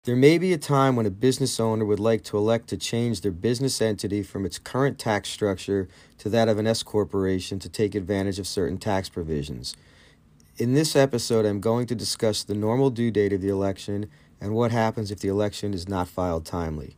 There may be a time when a business owner would like to elect to change their business entity from its current tax structure to that of an S corporation to take advantage of certain tax provisions. In this episode, I'm going to discuss the normal due date of the election and what happens if the election is not filed timely.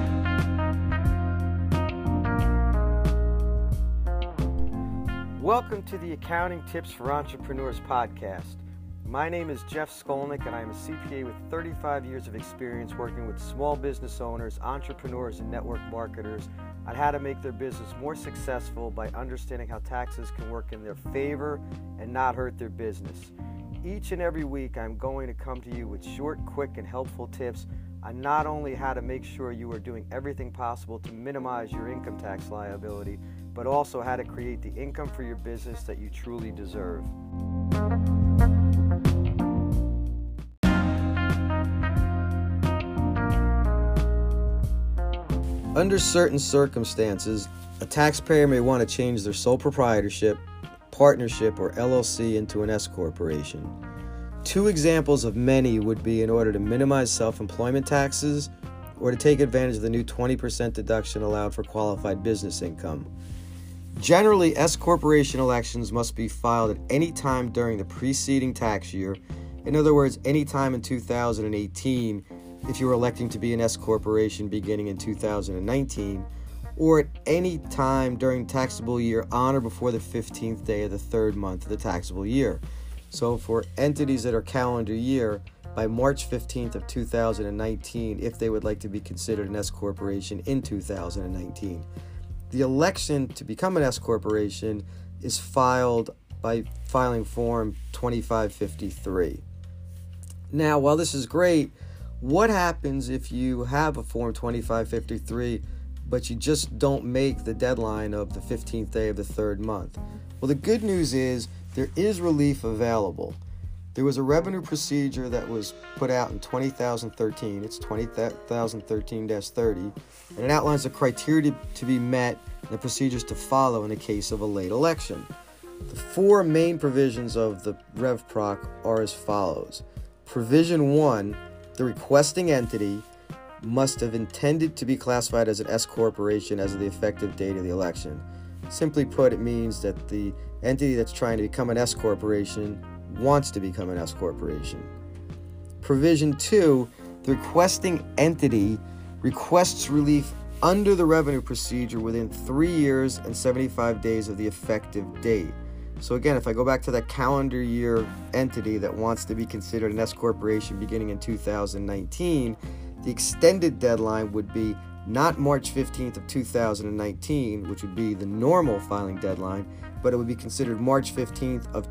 Welcome to the Accounting Tips for Entrepreneurs podcast. My name is Jeff Skolnick, and I am a CPA with 35 years of experience working with small business owners, entrepreneurs, and network marketers on how to make their business more successful by understanding how taxes can work in their favor and not hurt their business. Each and every week, I'm going to come to you with short, quick, and helpful tips on not only how to make sure you are doing everything possible to minimize your income tax liability, but also how to create the income for your business that you truly deserve. Under certain circumstances, a taxpayer may want to change their sole proprietorship, partnership, or LLC into an S corporation. Two examples of many would be in order to minimize self-employment taxes or to take advantage of the new 20% deduction allowed for qualified business income. Generally, S corporation elections must be filed at any time during the preceding tax year. In other words, any time in 2018 if you were electing to be an S corporation beginning in 2019, or at any time during taxable year on or before the 15th day of the third month of the taxable year. So for entities that are calendar year, by March 15th of 2019, if they would like to be considered an S corporation in 2019. The election to become an S corporation is filed by filing Form 2553. Now, while this is great, what happens if you have a Form 2553, but you just don't make the deadline of the 15th day of the third month? Well, the good news is there is relief available. There was a revenue procedure that was put out in 2013. It's 2013-30, and it outlines the criteria to be met and the procedures to follow in the case of a late election. The four main provisions of the Rev Proc are as follows. Provision 1, the requesting entity must have intended to be classified as an S corporation as of the effective date of the election. Simply put, it means that the entity that's trying to become an S corporation wants to become an S corporation. Provision 2, the requesting entity requests relief under the revenue procedure within 3 years and 75 days of the effective date. So again, if I go back to that calendar year entity that wants to be considered an S corporation beginning in 2019, the extended deadline would be not March 15th of 2019, which would be the normal filing deadline, but it would be considered March 15th of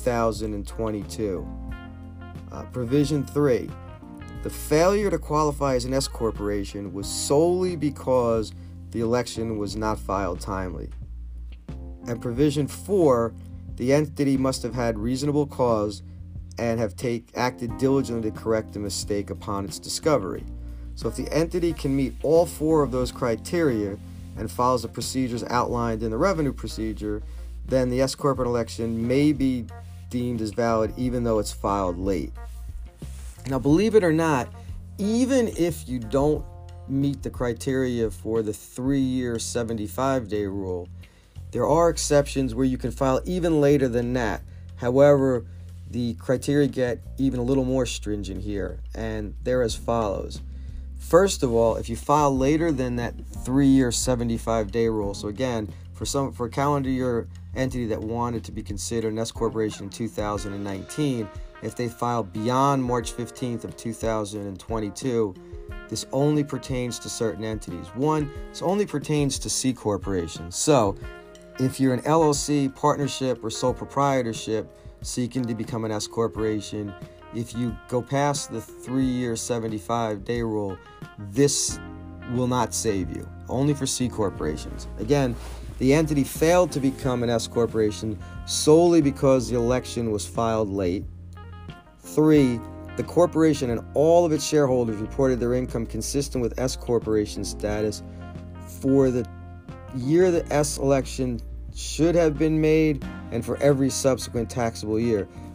2022. Provision 3, the failure to qualify as an S corporation was solely because the election was not filed timely. And Provision 4, the entity must have had reasonable cause and have acted diligently to correct the mistake upon its discovery. So if the entity can meet all four of those criteria and follows the procedures outlined in the revenue procedure, then the S corporate election may be deemed as valid even though it's filed late. Now, believe it or not, even if you don't meet the criteria for the 3-year 75-day rule, there are exceptions where you can file even later than that. However, the criteria get even a little more stringent here, and they're as follows. First of all, if you file later than that 3-year 75-day rule, so again, for a calendar year entity that wanted to be considered an S corporation in 2019, if they file beyond March 15th of 2022, this only pertains to certain entities. One, this only pertains to C corporations. So, if you're an LLC, partnership, or sole proprietorship seeking to become an S corporation, if you go past the 3-year 75-day rule, this will not save you. Only for C corporations. Again, the entity failed to become an S corporation solely because the election was filed late. 3, the corporation and all of its shareholders reported their income consistent with S corporation status for the year the S election should have been made and for every subsequent taxable year.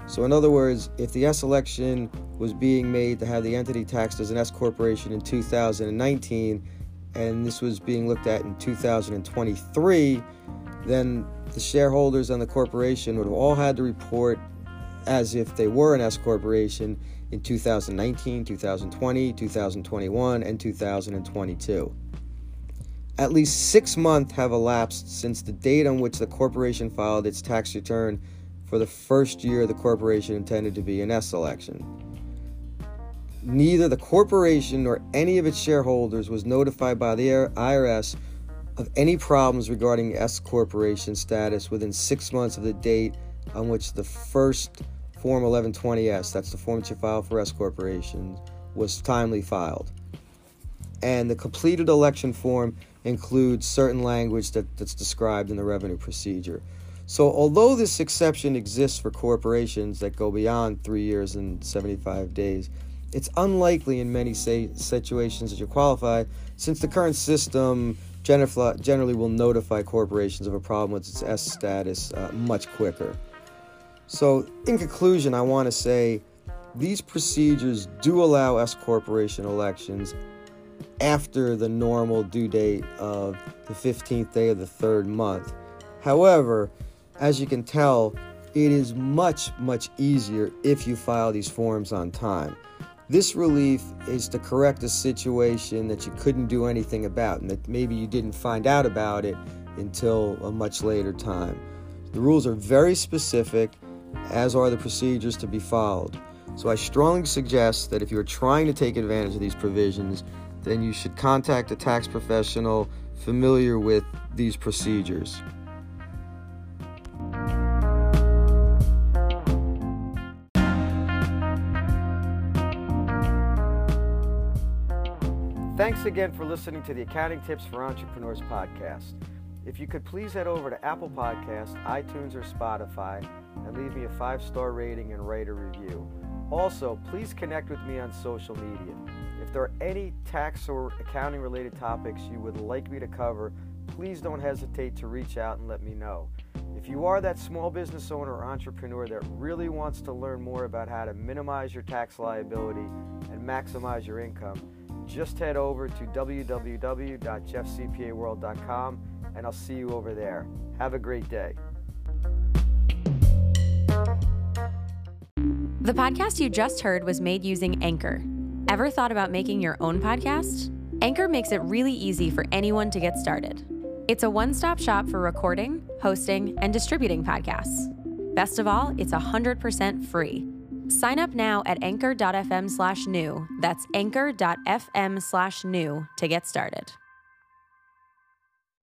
So in other words, if the S election was being made to have the entity taxed as an S corporation in 2019, and this was being looked at in 2023, then the shareholders and the corporation would have all had to report as if they were an S corporation in 2019, 2020, 2021, and 2022. At least 6 months have elapsed since the date on which the corporation filed its tax return for the first year the corporation intended to be an S election. Neither the corporation nor any of its shareholders was notified by the IRS of any problems regarding S corporation status within 6 months of the date on which the first Form 1120-S, that's the form that you file for S corporations, was timely filed. And the completed election form includes certain language that's described in the revenue procedure. So although this exception exists for corporations that go beyond 3 years and 75 days, it's unlikely in many situations that you qualify, since the current system generally will notify corporations of a problem with its S status much quicker. So in conclusion, I want to say these procedures do allow S corporation elections after the normal due date of the 15th day of the third month. However, as you can tell, it is much, much easier if you file these forms on time. This relief is to correct a situation that you couldn't do anything about, and that maybe you didn't find out about it until a much later time. The rules are very specific, as are the procedures to be followed. So I strongly suggest that if you're trying to take advantage of these provisions, then you should contact a tax professional familiar with these procedures. Thanks again for listening to the Accounting Tips for Entrepreneurs podcast. If you could please head over to Apple Podcasts, iTunes, or Spotify and leave me a 5-star rating and write a review. Also, please connect with me on social media. If there are any tax or accounting related topics you would like me to cover, please don't hesitate to reach out and let me know. If you are that small business owner or entrepreneur that really wants to learn more about how to minimize your tax liability and maximize your income, just head over to www.jeffcpaworld.com and I'll see you over there. Have a great day. The podcast you just heard was made using Anchor. Ever thought about making your own podcast? Anchor makes it really easy for anyone to get started. It's a one-stop shop for recording, hosting, and distributing podcasts. Best of all, it's 100% free. Sign up now at anchor.fm/new. That's anchor.fm/new to get started.